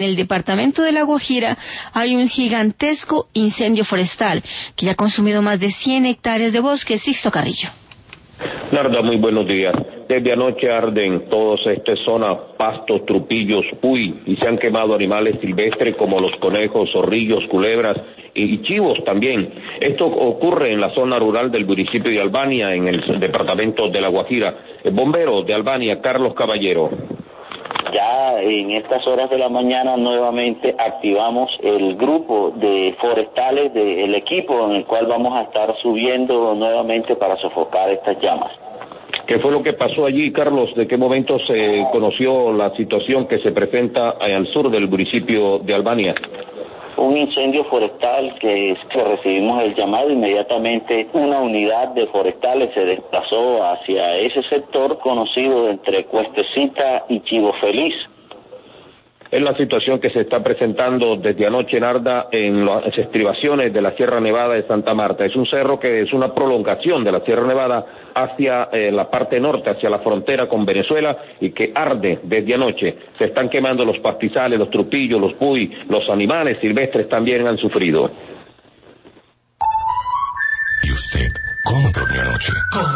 En el departamento de La Guajira hay un gigantesco incendio forestal que ya ha consumido más de 100 hectáreas de bosque. Sixto Carrillo. Narda, muy buenos días. Desde anoche arden todas estas zonas, pastos, trupillos, puy, y se han quemado animales silvestres como los conejos, zorrillos, culebras y chivos también. Esto ocurre en la zona rural del municipio de Albania, en el departamento de La Guajira. El bombero de Albania, Carlos Caballero. Ya en estas horas de la mañana nuevamente activamos el grupo de forestales del equipo en el cual vamos a estar subiendo nuevamente para sofocar estas llamas. ¿Qué fue lo que pasó allí, Carlos? ¿De qué momento se conoció la situación que se presenta al sur del municipio de Albania? Un incendio forestal que recibimos el llamado, inmediatamente una unidad de forestales se desplazó hacia ese sector conocido entre Cuestecita y Chivo Feliz. Es la situación que se está presentando desde anoche, Narda, en las estribaciones de la Sierra Nevada de Santa Marta. Es un cerro que es una prolongación de la Sierra Nevada hacia la parte norte, hacia la frontera con Venezuela, y que arde desde anoche. Se están quemando los pastizales, los trupillos, los puy, los animales silvestres también han sufrido. ¿Y usted cómo durmió anoche?